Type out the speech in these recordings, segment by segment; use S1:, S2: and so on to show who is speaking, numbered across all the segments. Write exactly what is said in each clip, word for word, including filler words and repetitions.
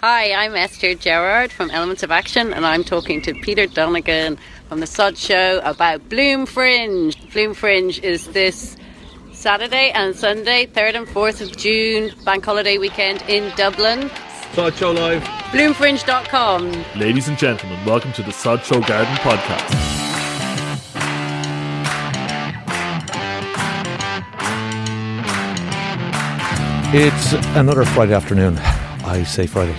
S1: Hi, I'm Esther Gerrard from Elements of Action, and I'm talking to Peter Donegan from The Sod Show about Bloom Fringe. Bloom Fringe is this Saturday and Sunday, third and fourth of June, bank holiday weekend in Dublin.
S2: Sod Show Live.
S1: bloom fringe dot com.
S2: Ladies and gentlemen, welcome to the Sod Show Garden Podcast.
S3: It's another Friday afternoon. I say Friday.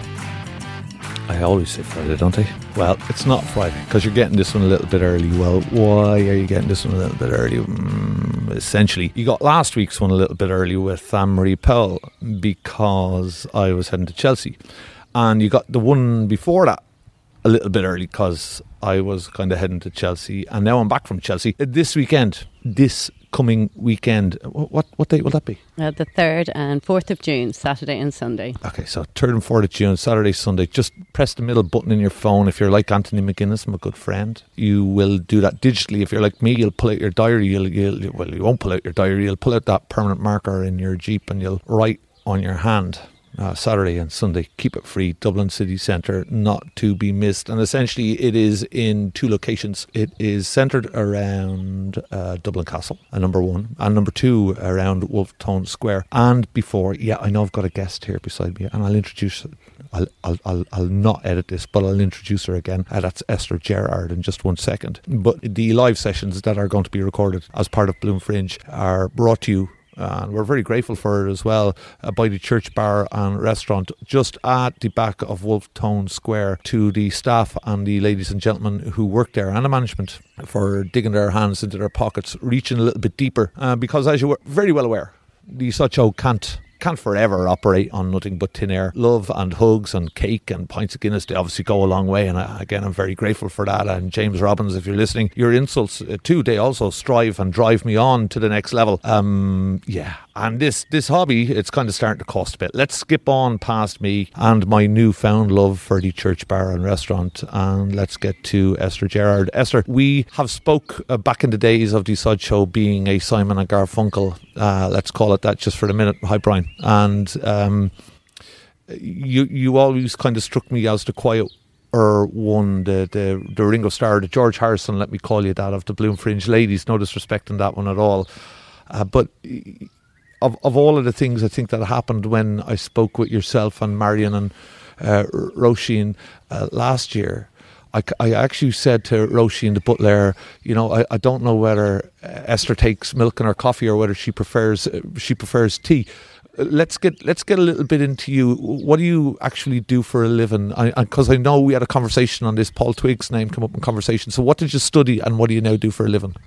S3: I always say Friday, don't I? Well, it's not Friday because you're getting this one a little bit early. Well, why are you getting this one a little bit early? Mm, essentially, you got last week's one a little bit early with Anne-Marie Powell because I was heading to Chelsea. And you got the one before that a little bit early because I was kind of heading to Chelsea. And now I'm back from Chelsea. This weekend, this coming weekend, what what date will that be?
S1: Uh, the third and fourth of June, Saturday and Sunday.
S3: Okay, so third and fourth of June, Saturday, Sunday. Just press the middle button in your phone. If you're like Anthony McGuinness, my good friend, you will do that digitally. If you're like me, you'll pull out your diary. You'll, you'll well, you won't pull out your diary. You'll pull out that permanent marker in your Jeep and you'll write on your hand. Uh, Saturday and Sunday, keep it free, Dublin City Centre, not to be missed. And essentially it is in two locations. It is centred around uh, Dublin Castle, uh, number one, and number two around Wolftown Square. And before, yeah, I know I've got a guest here beside me, and I'll introduce I'll I'll I'll, I'll not edit this, but I'll introduce her again. Uh, that's Esther Gerrard in just one second. But the live sessions that are going to be recorded as part of Bloom Fringe are brought to you, and we're very grateful for it as well, uh, by the Church Bar and Restaurant just at the back of Wolftown Square, to the staff and the ladies and gentlemen who work there and the management for digging their hands into their pockets, reaching a little bit deeper, uh, because as you were very well aware, the Sod Show can't can't forever operate on nothing but tin air. Love and hugs and cake and pints of Guinness, they obviously go a long way, and I, again I'm very grateful for that. And James Robbins, if you're listening, your insults uh, too, they also strive and drive me on to the next level. Um, yeah, and this this hobby, it's kind of starting to cost a bit. Let's skip on past me and my newfound love for the Church Bar and Restaurant, and let's get to Esther Gerrard. Esther, we have spoke uh, back in the days of the Sod Show being a Simon and Garfunkel, uh, let's call it that just for the minute. Hi Brian. And um, you you always kind of struck me as the quieter one, the, the the Ringo Starr, the George Harrison, let me call you that, of the Bloom Fringe ladies. No disrespect in that one at all. Uh, but of of all of the things I think that happened when I spoke with yourself and Marion and uh, Roisin uh, last year, I, I actually said to Roisin the butler, you know, I, I don't know whether Esther takes milk in her coffee or whether she prefers uh, she prefers tea. Let's get let's get a little bit into you. What do you actually do for a living? Because I, I know we had a conversation on this. Paul Twiggs' name came up in conversation. So what did you study and what do you now do for a living?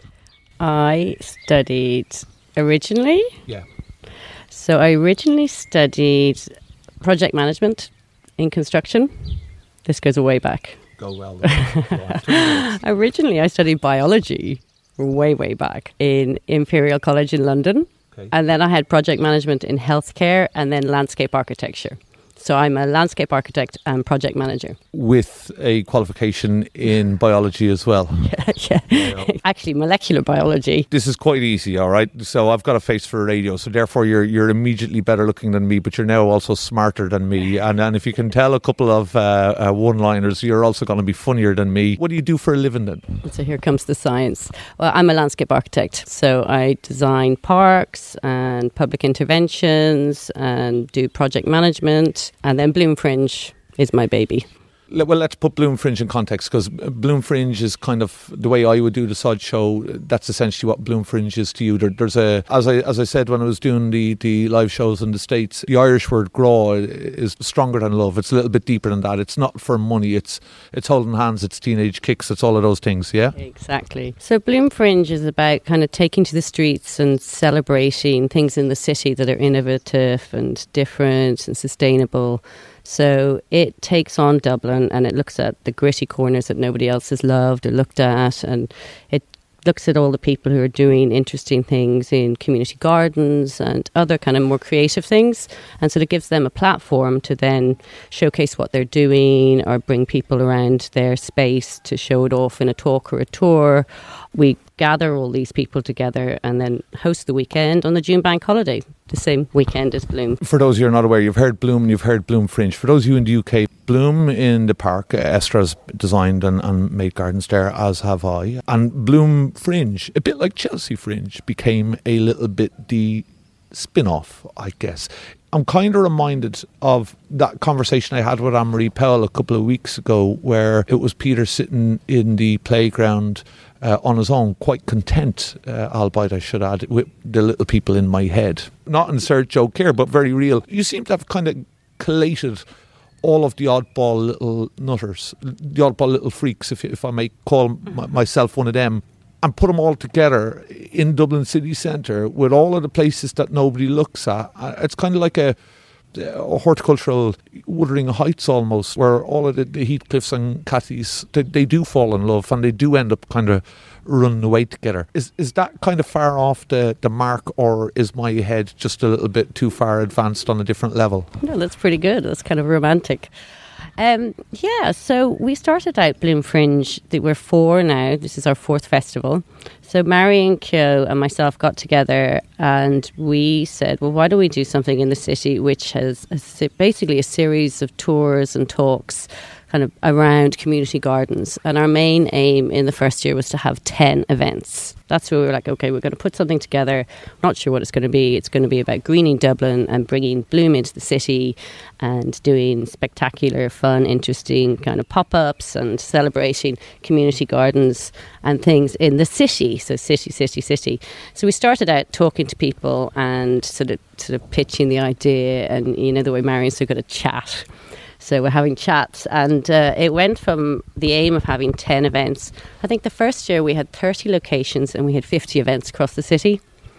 S1: I studied originally.
S3: Yeah.
S1: So I originally studied project management in construction. This goes way back.
S3: Go well. Go
S1: Originally, I studied biology way, way back in Imperial College in London.
S3: Okay.
S1: And then I had project management in healthcare and then landscape architecture. So I'm a landscape architect and project manager.
S3: With a qualification in biology as well.
S1: Yeah, yeah. yeah. Actually, molecular biology.
S3: This is quite easy, all right? So I've got a face for radio, so therefore you're you're immediately better looking than me, but you're now also smarter than me. And, and if you can tell a couple of uh, uh, one-liners, you're also going to be funnier than me. What do you do for a living then?
S1: So here comes the science. Well, I'm a landscape architect. So I design parks and public interventions and do project management. And then Bloom Fringe is my baby.
S3: Well, let's put Bloom Fringe in context, because Bloom Fringe is kind of the way I would do the Sod Show. That's essentially what Bloom Fringe is to you. There, there's a, as I as I said when I was doing the, the live shows in the States, the Irish word "graw" is stronger than love. It's a little bit deeper than that. It's not for money. It's it's holding hands. It's teenage kicks. It's all of those things. Yeah,
S1: exactly. So Bloom Fringe is about kind of taking to the streets and celebrating things in the city that are innovative and different and sustainable. So it takes on Dublin and it looks at the gritty corners that nobody else has loved or looked at, and it looks at all the people who are doing interesting things in community gardens and other kind of more creative things. And so it gives them a platform to then showcase what they're doing or bring people around their space to show it off in a talk or a tour. We gather all these people together and then host the weekend on the June bank holiday. the same weekend as Bloom.
S3: For those of you who are not aware, you've heard Bloom and you've heard Bloom Fringe. For those of you in the U K, Bloom in the park, uh, Estra's designed and, and made gardens there, as have I. And Bloom Fringe, a bit like Chelsea Fringe, became a little bit the spin-off, I guess. I'm kind of reminded of that conversation I had with Anne-Marie Powell a couple of weeks ago, where it was Peter sitting in the playground uh, on his own, quite content, uh, albeit I should add, with the little people in my head. Not insert joke here, but very real. You seem to have kind of collated all of the oddball little nutters, the oddball little freaks, if if I may call m- myself one of them, and put them all together in Dublin city centre with all of the places that nobody looks at. It's kind of like a, a horticultural Wuthering Heights almost, where all of the, the Heathcliffs and Cathys, they, they do fall in love and they do end up kind of running away together. Is is that kind of far off the, the mark, or is my head just a little bit too far advanced on a different level?
S1: No, that's pretty good. That's kind of romantic. Um, yeah, so we started out Bloom Fringe. We're four now. This is our fourth festival. So Marion Keogh and myself got together and we said, well, why don't we do something in the city which has a, basically a series of tours and talks kind of around community gardens. And our main aim in the first year was to have ten events. That's where we were like, okay, we're going to put something together. Not sure what it's going to be. It's going to be about greening Dublin and bringing bloom into the city and doing spectacular, fun, interesting kind of pop-ups and celebrating community gardens and things in the city. So city, city, city. So we started out talking to people and sort of sort of pitching the idea, and you know the way Marion's so good at chat. So we're having chats, and uh, it went from the aim of having ten events. I think the first year we had thirty locations and we had fifty events across the city.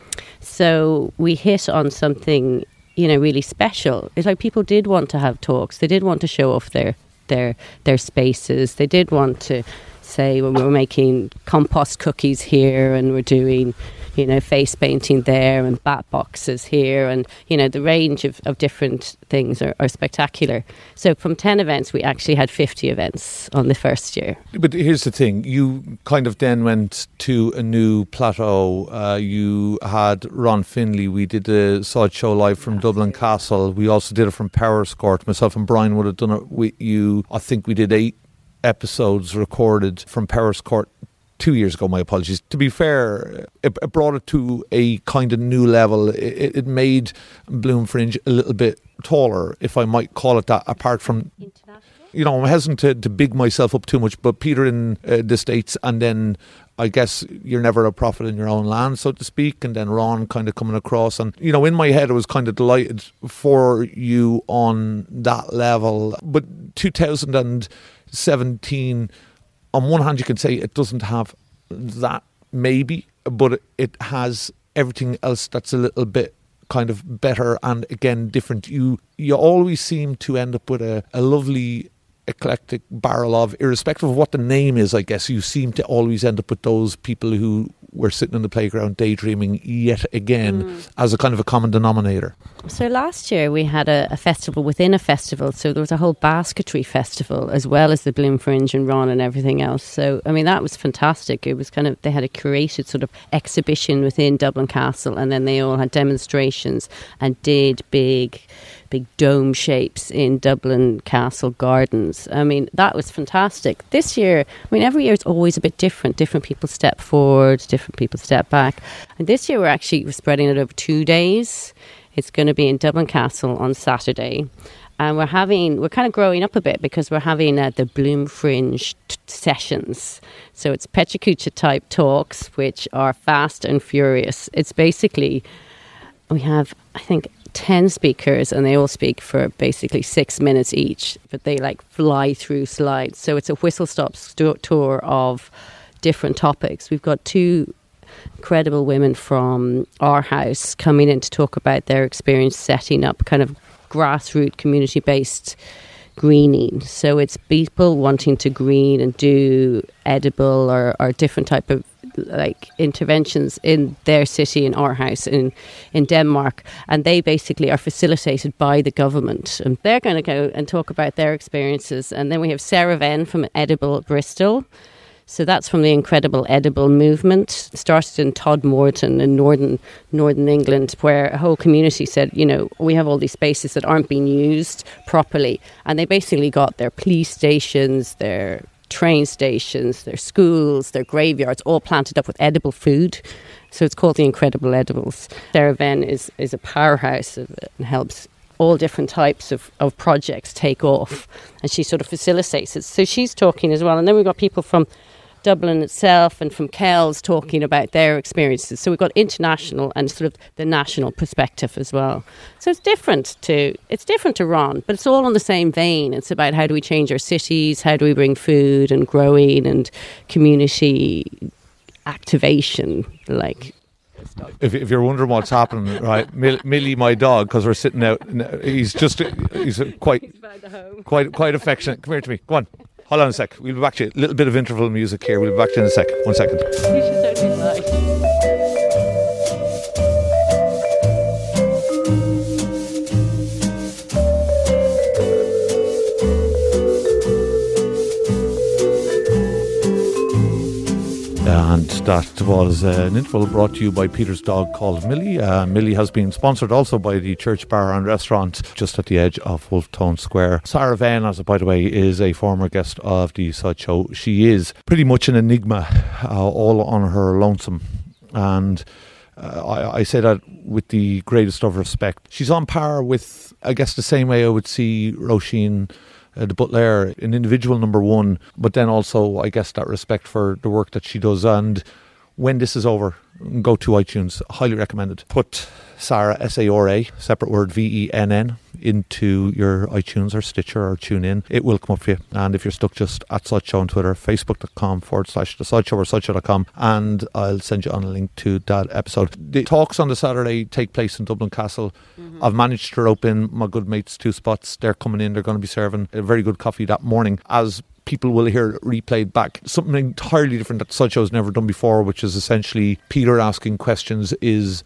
S1: So we hit on something, you know, really special. It's like people did want to have talks. They did want to show off their their their spaces. They did want to say, when we were making compost cookies here and we're doing, you know, face painting there and bat boxes here, and, you know, the range of, of different things are, are spectacular. So from ten events, we actually had fifty events on the first year.
S3: But here's the thing, you kind of then went to a new plateau. Uh, you had Ron Finlay. We did the Sod Show live from Dublin Castle. We also did it from Powerscourt. Myself and Brian would have done it with you. I think we did eight episodes recorded from Powerscourt two years ago, my apologies. To be fair, it, it brought it to a kind of new level. It, it made Bloom Fringe a little bit taller, if I might call it that, apart from, you know, I'm hesitant to, to big myself up too much, but Peter in uh, the States, and then I guess you're never a prophet in your own land, so to speak, and then Ron kind of coming across. And, you know, in my head, I was kind of delighted for you on that level. But two thousand seventeen, on one hand, you can say it doesn't have that, maybe, but it, it has everything else that's a little bit kind of better and, again, different. You you always seem to end up with a, a lovely eclectic barrel of, irrespective of what the name is, I guess, you seem to always end up with those people who were sitting in the playground daydreaming yet again mm. as a kind of a common denominator.
S1: So last year we had a, a festival within a festival, so there was a whole basketry festival as well as the Bloom Fringe and Ron and everything else. So I mean, that was fantastic. It was kind of, they had a curated sort of exhibition within Dublin Castle, and then they all had demonstrations and did big big dome shapes in Dublin Castle gardens. I mean, that was fantastic. This year, I mean, every year it's always a bit different. Different people step forward, different people step back. And this year we're actually spreading it over two days. It's going to be in Dublin Castle on Saturday. And we're having, we're kind of growing up a bit because we're having uh, the Bloom Fringe t- sessions. So it's PechaKucha type talks, which are fast and furious. It's basically, we have, I think, ten speakers, and they all speak for basically six minutes each, but they like fly through slides. So it's a whistle-stop st- tour of different topics. We've got two incredible women from our house coming in to talk about their experience setting up kind of grassroots community-based greening. So it's people wanting to green and do edible or, or different type of like interventions in their city, in our house in in Denmark, and they basically are facilitated by the government, and they're going to go and talk about their experiences. And then we have Sarah Venn from Edible Bristol. So that's from the Incredible Edible movement. It started in Todmorden in northern northern England, where a whole community said, you know, we have all these spaces that aren't being used properly. And they basically got their police stations, their train stations, their schools, their graveyards, all planted up with edible food. So it's called the Incredible Edibles. Sarah Venn is, is a powerhouse of it and helps all different types of, of projects take off. And she sort of facilitates it. So she's talking as well. And then we've got people from Dublin itself and from Kells talking about their experiences. So we've got international and sort of the national perspective as well. So it's different to it's different to Ron, but it's all on the same vein. It's about how do we change our cities, how do we bring food and growing and community activation, like.
S3: If, if you're wondering what's happening, right, Mill, Millie, my dog, because we're sitting out, he's just he's quite quite quite affectionate. Come here to me. Go on. Hold on a sec. We'll be back to you. A little bit of interval music here. We'll be back to you in a sec. One second.
S1: You should totally like.
S3: And that was uh, an interval brought to you by Peter's dog called Millie. Uh, Millie has been sponsored also by the Church Bar and Restaurant just at the edge of Wolftown Square. Sarah Venn, as by the way, is a former guest of the Sod Show. She is pretty much an enigma, uh, all on her lonesome. And uh, I, I say that with the greatest of respect. She's on par with, I guess, the same way I would see Roisin Uh, the Butler, an individual number one, but then also, I guess, that respect for the work that she does. And when this is over, go to iTunes. Highly recommended. Put Sarah, S A R A, separate word, V E N N, into your iTunes or Stitcher or TuneIn. It will come up for you. And if you're stuck, just at Sod Show on Twitter, facebook.com forward slash the Sod Show or sodshow dot com, and I'll send you on a link to that episode. The talks on the Saturday take place in Dublin Castle. Mm-hmm. I've managed to rope in my good mates two spots. They're coming in. They're going to be serving a very good coffee that morning, as people will hear it replayed back. Something entirely different that Sod Show has never done before, which is essentially Peter asking questions is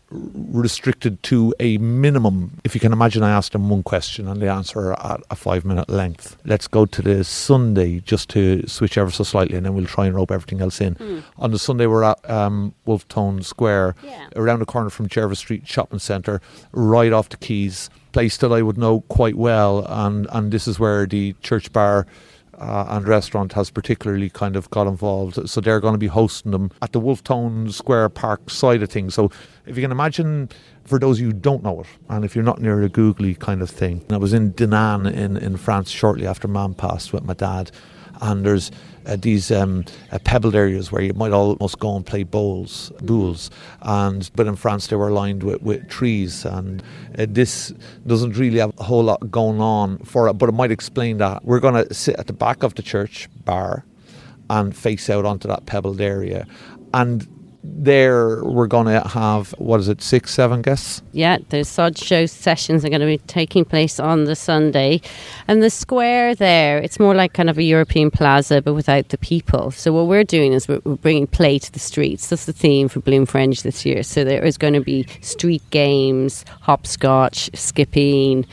S3: restricted to a minimum. If you can imagine, I asked them one question and they answer at a five minute length. Let's go to the Sunday just to switch ever so slightly, and then we'll try and rope everything else in. Mm. On the Sunday we're at um, Wolftown Square, yeah. around the corner from Jervis Street Shopping Centre, right off the quays. Place that I would know quite well, and, and this is where the Church Bar Uh, and restaurant has particularly kind of got involved. So they're going to be hosting them at the Wolftown Square Park side of things. So if you can imagine, for those of you who don't know it, and if you're not near a googly kind of thing, I was in Dinan in, in France shortly after Mum passed with my dad, and there's uh, these um, uh, pebbled areas where you might almost go and play bowls, boules, and but in France they were lined with, with trees, and uh, this doesn't really have a whole lot going on for it, but it might explain that. We're going to sit at the back of the church bar and face out onto that pebbled area, and there we're going to have, what is it, six, seven guests?
S1: Yeah, the Sod Show sessions are going to be taking place on the Sunday. And the square there, it's more like kind of a European plaza, but without the people. So what we're doing is we're, we're bringing play to the streets. That's the theme for Bloom Fringe this year. So there is going to be street games, hopscotch, skipping,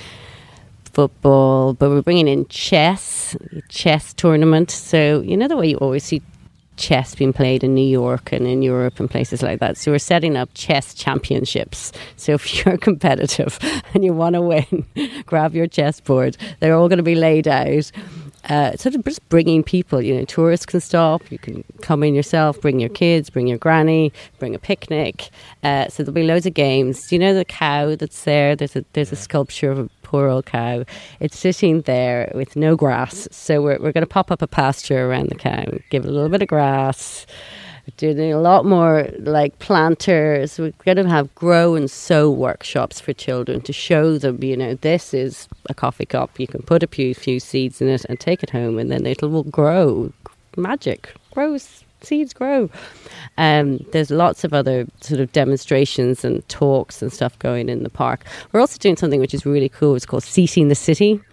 S1: football, but we're bringing in chess, chess tournament. So you know the way you always see chess being played in New York and in Europe and places like that. So we're setting up chess championships. So if you're competitive and you want to win, grab your chessboard. They're all going to be laid out. Uh, sort of just bringing people, you know, tourists can stop. You can come in yourself, bring your kids, bring your granny, bring a picnic. Uh, so there'll be loads of games. Do you know the cow that's there? There's a there's a sculpture of a poor old cow. It's sitting there with no grass. So we're we're going to pop up a pasture around the cow, give it a little bit of grass. Doing a lot more like planters. We're going to have grow and sow workshops for children to show them, you know, this is a coffee cup. You can put a few, few seeds in it and take it home, and then it will grow. Magic. Grows. Seeds grow. Um, there's lots of other sort of demonstrations and talks and stuff going in the park. We're also doing something which is really cool. It's called Seating the City.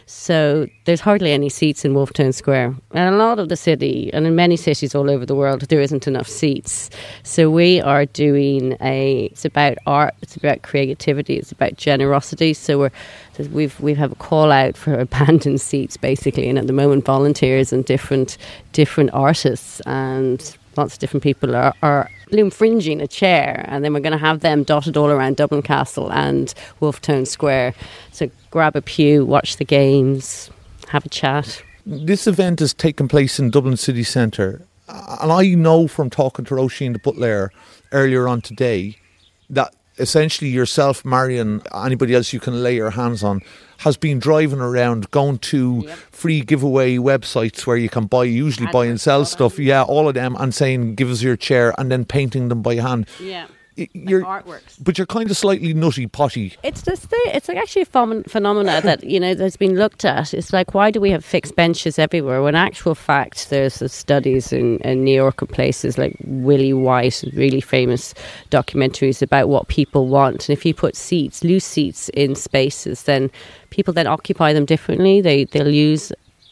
S1: So there's hardly any seats in Wolfe Tone Square. And a lot of the city, and in many cities all over the world, there isn't enough seats. So we are doing a, it's about art, it's about creativity, it's about generosity. So we're, we've, we have a call out for abandoned seats, basically. And at the moment, volunteers and different, different artists and lots of different people are, are bloom fringing a chair, and then we're going to have them dotted all around Dublin Castle and Wolfe Tone Square. So grab a pew, watch the games, have a chat.
S3: This event is taking place in Dublin City Centre, and I know from talking to Roisin de Butler earlier on today that essentially yourself, Marion, anybody else you can lay your hands on, has been driving around, going to yep. free giveaway websites where you can buy, usually buy and sell stuff. Yeah, all of them, and saying, give us your chair, and then painting them by hand.
S1: Yeah.
S3: You're,
S1: like artworks.
S3: But you're kind of slightly nutty potty.
S1: It's just it's like actually a ph- phenomena that, you know, that's been looked at. It's like, why do we have fixed benches everywhere? When actual fact, there's the studies in, in New York and places like Willie White, really famous documentaries about what people want. And if you put seats, loose seats in spaces, then people then occupy them differently. They they'll use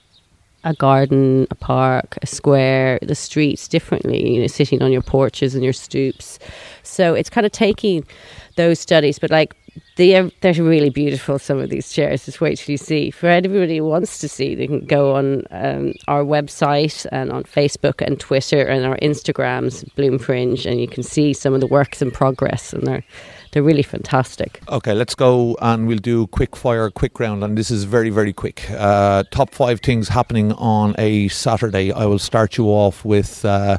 S1: a garden, a park, a square, the streets differently, you know, sitting on your porches and your stoops. So it's kind of taking those studies, but like they're, they're really beautiful, some of these chairs. Just wait till you see. For anybody who wants to see, they can go on um, our website and on Facebook and Twitter and our Instagrams, Bloom Fringe, and you can see some of the works in progress, and they're They're really fantastic.
S3: Okay, let's go and we'll do quick fire, quick round, and this is very, very quick. Uh, top five things happening on a Saturday. I will start you off with uh,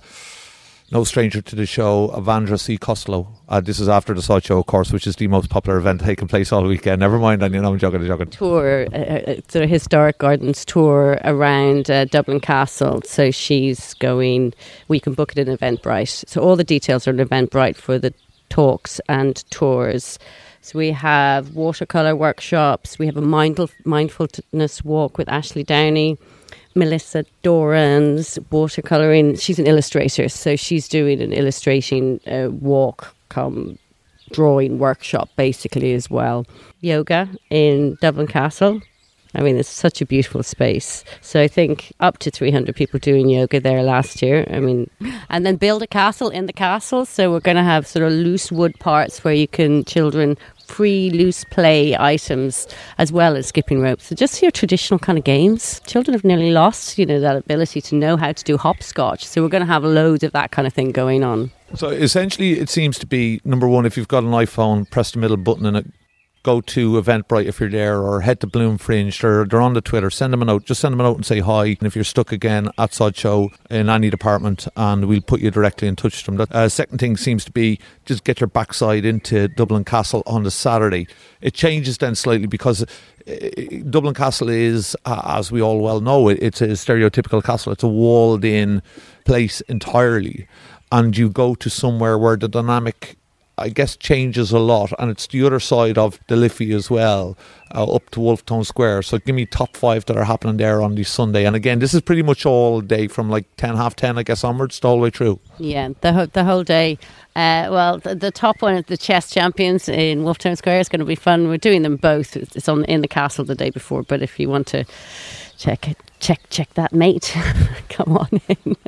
S3: no stranger to the show, Avandra C. Costello. Uh, this is after the Sod Show, of course, which is the most popular event taking place all weekend. Never mind, and you know I'm joking, I'm joking.
S1: Tour, uh, sort of historic gardens tour around uh, Dublin Castle. So she's going. We can book it in Eventbrite. So all the details are in Eventbrite for the talks and tours. So we have watercolour workshops, we have a mindful, mindfulness walk with Ashley Downey, Melissa Doran's watercolouring. She's an illustrator, so she's doing an illustrating uh, walk come drawing workshop basically as well. Yoga in Dublin Castle. I mean, it's such a beautiful space. So I think up to three hundred people doing yoga there last year. I mean, and then build a castle in the castle. So we're going to have sort of loose wood parts where you can, children, free loose play items as well as skipping ropes. So just your traditional kind of games. Children have nearly lost, you know, that ability to know how to do hopscotch. So we're going to have loads of that kind of thing going on.
S3: So essentially it seems to be, number one, if you've got an iPhone, press the middle button and it go to Eventbrite if you're there, or head to Bloom Fringe, or they're on the Twitter, send them a note, just send them a note and say hi, and if you're stuck again at Sod Show in any department, and we'll put you directly in touch with them. The uh, second thing seems to be just get your backside into Dublin Castle on the Saturday. It changes then slightly because uh, Dublin Castle is, uh, as we all well know, it, it's a stereotypical castle. It's a walled in place entirely, and you go to somewhere where the dynamic, I guess, changes a lot, and it's the other side of the Liffey as well, uh, up to Wolfe Tone Square. So give me top five that are happening there on the Sunday. And again, this is pretty much all day from like ten, half ten, I guess, onwards, the whole way through.
S1: Yeah, the ho- the whole day. Uh, well, the, the top one, the chess champions in Wolfe Tone Square, is going to be fun. We're doing them both. It's on in the castle the day before, but if you want to check it, check check that, mate. Come on in.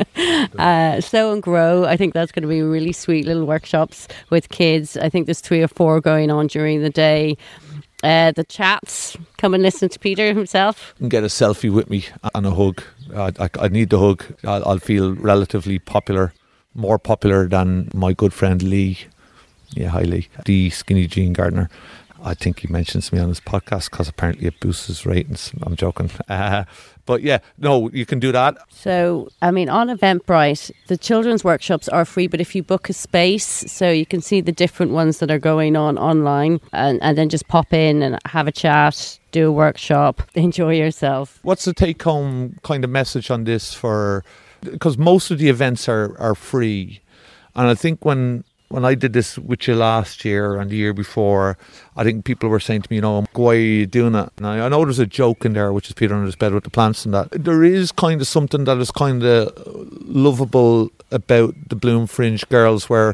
S1: Uh, Sow and Grow, I think that's going to be really sweet little workshops with kids. I think there's three or four going on during the day. Uh, the chats, come and listen to Peter himself.
S3: And get a selfie with me and a hug. I, I, I need the hug. I'll, I'll feel relatively popular, more popular than my good friend Lee. Yeah, hi Lee, the skinny jean gardener. I think he mentions me on his podcast because apparently it boosts his ratings. I'm joking. Uh, but yeah, no, you can do that.
S1: So, I mean, on Eventbrite, the children's workshops are free, but if you book a space, so you can see the different ones that are going on online, and, and then just pop in and have a chat, do a workshop, enjoy yourself.
S3: What's the take-home kind of message on this for... Because most of the events are, are free. And I think when... When I did this with you last year and the year before, I think people were saying to me, you know, why are you doing it? And I, I know there's a joke in there, which is Peter under his bed with the plants and that. There is kind of something that is kind of lovable about the Bloom Fringe girls, where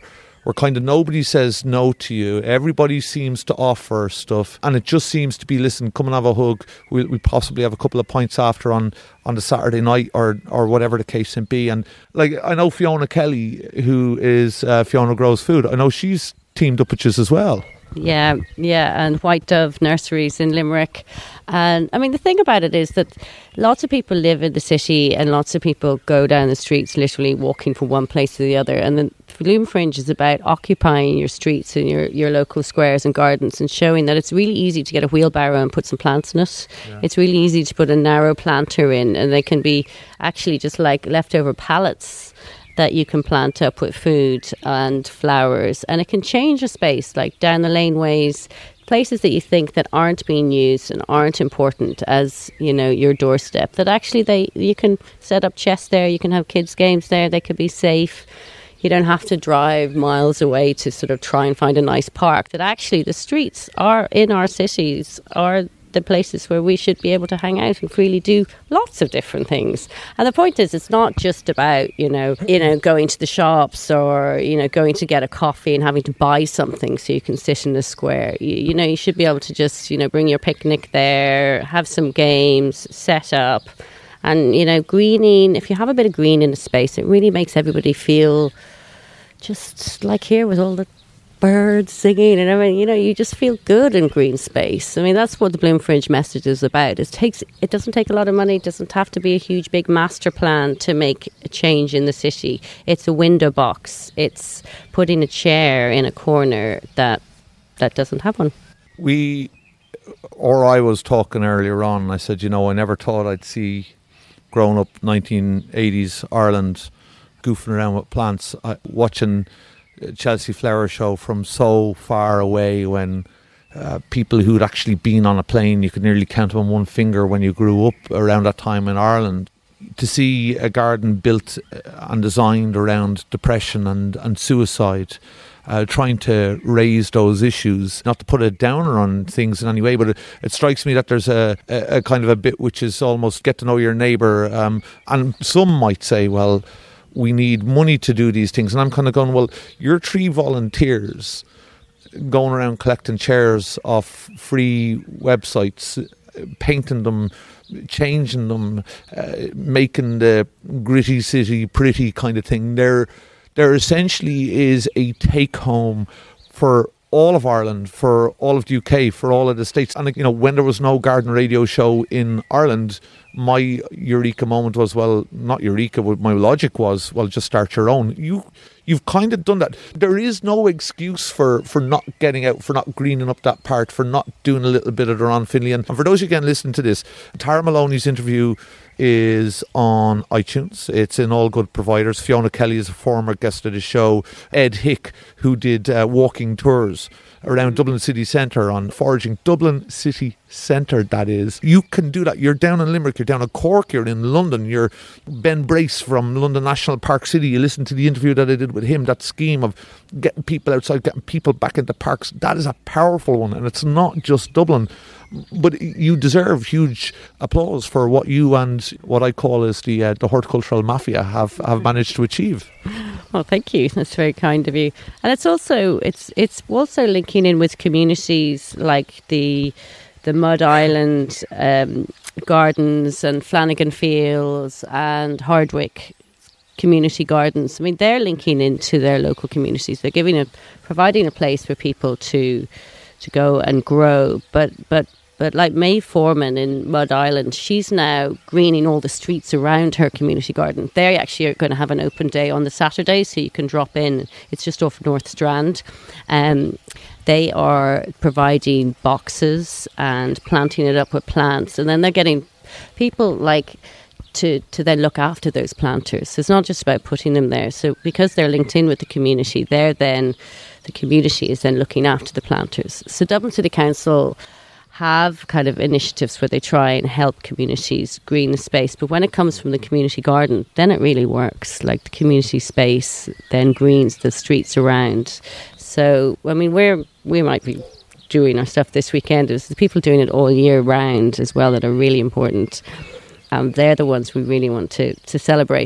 S3: where kind of nobody says no to you. Everybody seems to offer stuff, and it just seems to be, listen, come and have a hug. We'll, we possibly have a couple of pints after on, on the Saturday night or or whatever the case may be. And like, I know Fiona Kelly, who is uh, Fiona Grows Food, I know she's teamed up with you as well.
S1: Yeah, yeah, and White Dove Nurseries in Limerick. And I mean, the thing about it is that lots of people live in the city and lots of people go down the streets literally walking from one place to the other. And the Bloom Fringe is about occupying your streets and your, your local squares and gardens and showing that it's really easy to get a wheelbarrow and put some plants in it. Yeah. It's really easy to put a narrow planter in, and they can be actually just like leftover pallets that you can plant up with food and flowers, and it can change a space, like down the laneways, places that you think that aren't being used and aren't important as, you know, your doorstep, that actually they you can set up chess there, you can have kids' games there, they could be safe. You don't have to drive miles away to sort of try and find a nice park, that actually the streets are in our cities are the places where we should be able to hang out and freely do lots of different things. And the point is, it's not just about, you know, you know, going to the shops or, you know, going to get a coffee and having to buy something so you can sit in the square. You, you know, you should be able to just, you know, bring your picnic there, have some games, set up. And, you know, greening, if you have a bit of green in the space, it really makes everybody feel just like here with all the birds singing and everything, you know, you just feel good in green space. I mean, that's what the Bloom Fringe message is about. It takes, it doesn't take a lot of money. It doesn't have to be a huge, big master plan to make a change in the city. It's a window box. It's putting a chair in a corner that that doesn't have one. We,
S3: or I was talking earlier on, and I said, you know, I never thought I'd see grown up nineteen eighties Ireland goofing around with plants, I, watching Chelsea Flower Show from so far away, when uh, people who'd actually been on a plane, you could nearly count them on one finger when you grew up around that time in Ireland. To see a garden built and designed around depression and, and suicide, uh, trying to raise those issues, not to put a downer on things in any way, but it, it strikes me that there's a, a, a kind of a bit which is almost get to know your neighbour. Um, and some might say, well, we need money to do these things. And I'm kind of going, well, you're three volunteers going around collecting chairs off free websites, painting them, changing them, uh, making the gritty city pretty kind of thing. There, there essentially is a take-home for all of Ireland, for all of the U K, for all of the States. And, you know, when there was no garden radio show in Ireland, my eureka moment was, well, not eureka, but my logic was, well, just start your own. You, you've kind of done that. There is no excuse for, for not getting out, for not greening up that part, for not doing a little bit of the Ron Finlay. And for those who can listen to this, Tara Maloney's interview is on iTunes. It's in all good providers. Fiona Kelly is a former guest of the show. Ed Hick, who did uh, walking tours around Dublin City Centre on foraging. Dublin City Centre, that is. You can do that. You're down in Limerick, you're down in Cork, you're in London, you're Ben Brace from London National Park City. You listen to the interview that I did with him, that scheme of getting people outside, getting people back into parks. That is a powerful one, and it's not just Dublin. But you deserve huge applause for what you and what I call is the uh, the horticultural mafia have, have managed to achieve.
S1: Well, thank you. That's very kind of you. And it's also it's it's also linking in with communities like the the Mud Island um, Gardens and Flanagan Fields and Hardwick community gardens. I mean, they're linking into their local communities. They're giving a providing a place for people to to go and grow, but but. But like May Foreman in Mud Island, she's now greening all the streets around her community garden. They actually are going to have an open day on the Saturday, so you can drop in. It's just off North Strand. Um, they are providing boxes and planting it up with plants. And then they're getting people like to, to then look after those planters. So it's not just about putting them there. So because they're linked in with the community, they're then, the community is then looking after the planters. So Dublin City Council have kind of initiatives where they try and help communities green the space. But when it comes from the community garden, then it really works. Like the community space then greens the streets around. So, I mean, we're, we might be doing our stuff this weekend. There's the people doing it all year round as well that are really important. Um, they're the ones we really want to, to celebrate.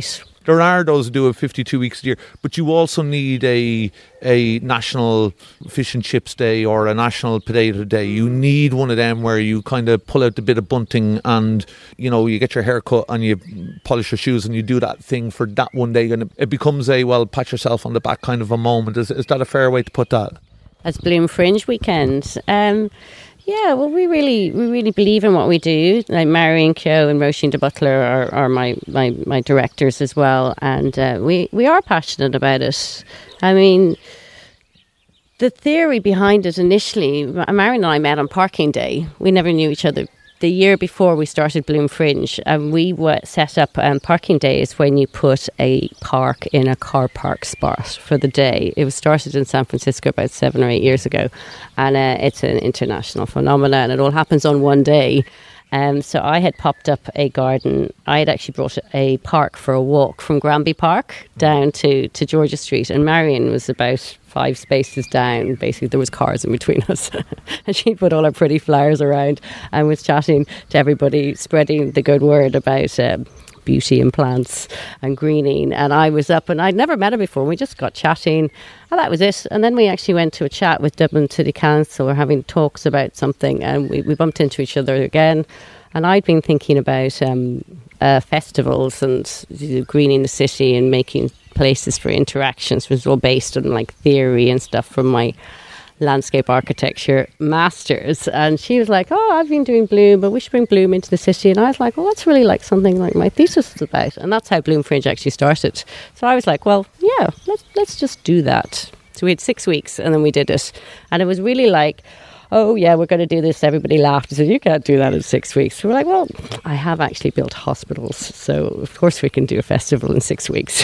S3: there are those who do it fifty-two weeks a year, but you also need a a national fish and chips day or a national potato day. You need one of them where you kind of pull out the bit of bunting and, you know, you get your hair cut and you polish your shoes and you do that thing for that one day, and it becomes a, well, pat yourself on the back kind of a moment. Is, is that a fair way to put that?
S1: As Bloom Fringe weekend, um, yeah, well, we really, we really believe in what we do. Like Marion Keogh and Roisin de Butler are, are my, my, my directors as well, and uh, we we are passionate about it. I mean, the theory behind it initially, Marion and I met on parking day. We never knew each other. The year before we started Bloom Fringe, and we were set up um, parking days when you put a park in a car park spot for the day. It was started in San Francisco about seven or eight years ago, and uh, it's an international phenomenon, and it all happens on one day. Um, so I had popped up a garden. I had actually brought a park for a walk from Granby Park down to, to Georgia Street, and Marion was about five spaces down. Basically, there was cars in between us. And she put all her pretty flowers around and was chatting to everybody, spreading the good word about um, beauty and plants and greening. And I was up, and I'd never met her before. We just got chatting, and that was it. And then we actually went to a chat with Dublin City Council. We're having talks about something, and we, we bumped into each other again. And I'd been thinking about um, uh, festivals and you know, greening the city and making places for interactions, which was all based on like theory and stuff from my landscape architecture masters. And she was like, oh, I've been doing Bloom, but we should bring Bloom into the city. And I was like, well, that's really like something like my thesis is about. And that's how Bloom Fringe actually started. So I was like, well, yeah, let's let's just do that. So we had six weeks and then we did it. And it was really like, oh yeah, we're going to do this. Everybody laughed and said, you can't do that in six weeks. So we're like, well, I have actually built hospitals, so of course we can do a festival in six weeks.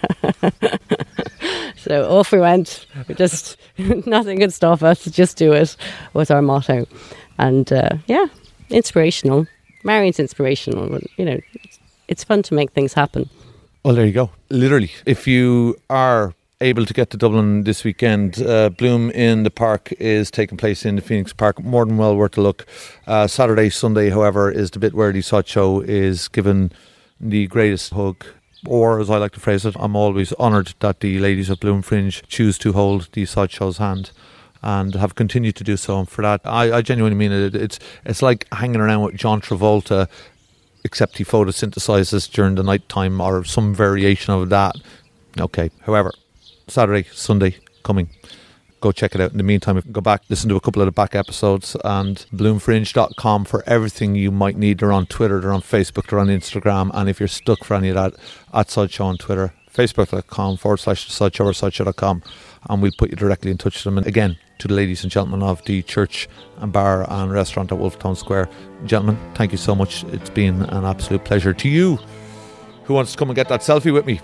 S1: So off we went. We just, nothing could stop us. Just do it was our motto. And uh, yeah, inspirational. Marion's inspirational. But, you know, it's, it's fun to make things happen.
S3: Well, there you go. Literally, if you are able to get to Dublin this weekend, uh, Bloom in the Park is taking place in the Phoenix Park. More than well worth a look. Uh, Saturday, Sunday, however, is the bit where the Sideshow is given the greatest hug. Or, as I like to phrase it, I'm always honoured that the ladies of Bloom Fringe choose to hold the Sideshow's hand and have continued to do so. And for that, I, I genuinely mean it. It's it's like hanging around with John Travolta, except he photosynthesises during the night time or some variation of that. Okay, however, Saturday, Sunday coming. Go check it out. In the meantime, go back, listen to a couple of the back episodes, and bloom fringe dot com for everything you might need. They're on Twitter, they're on Facebook, they're on Instagram, and if you're stuck for any of that, at Sideshow on Twitter, facebook.com forward slash Sideshow or sideshow dot com, and we'll put you directly in touch with them. And again, to the ladies and gentlemen of the church and bar and restaurant at Wolftown Square, gentlemen, thank you so much. It's been an absolute pleasure. To you, who wants to come and get that selfie with me?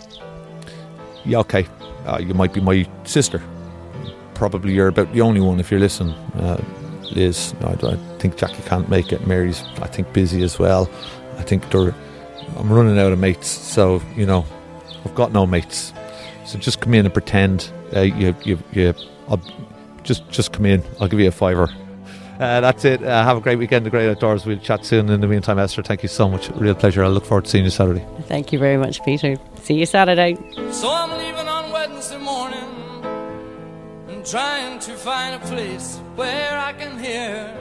S3: Yeah, okay. Uh, you might be my sister. Probably you're about the only one if you're listening. Uh, Liz, I, I think Jackie can't make it. Mary's, I think, busy as well. I think they're, I'm running out of mates, so, you know, I've got no mates. So just come in and pretend uh, you, you, you, I'll just, just come in. I'll give you a fiver. Uh, that's it. Uh, have a great weekend, the great outdoors. We'll chat soon. In the meantime, Esther, thank you so much. Real pleasure. I look forward to seeing you Saturday.
S1: Thank you very much, Peter. See you Saturday.
S4: So I'm leaving on Wednesday morning, trying to find a place where I can hear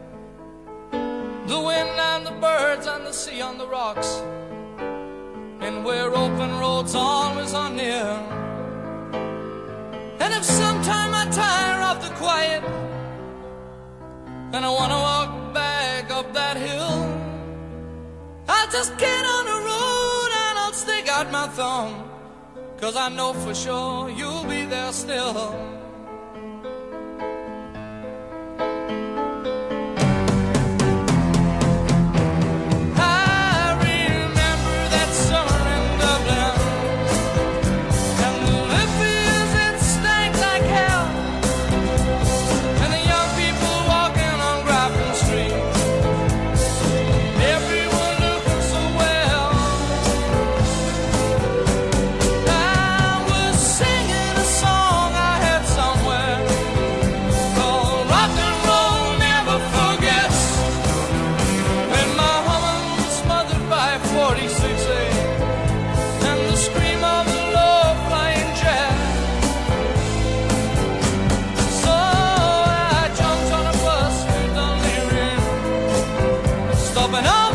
S4: the wind and the birds and the sea on the rocks, and where open roads always are near. And if sometime I tire of the quiet and I want to walk back up that hill, I'll just get on the road and I'll stick out my thumb, 'cause I know for sure you'll be there still. Singing a song I had sung up and up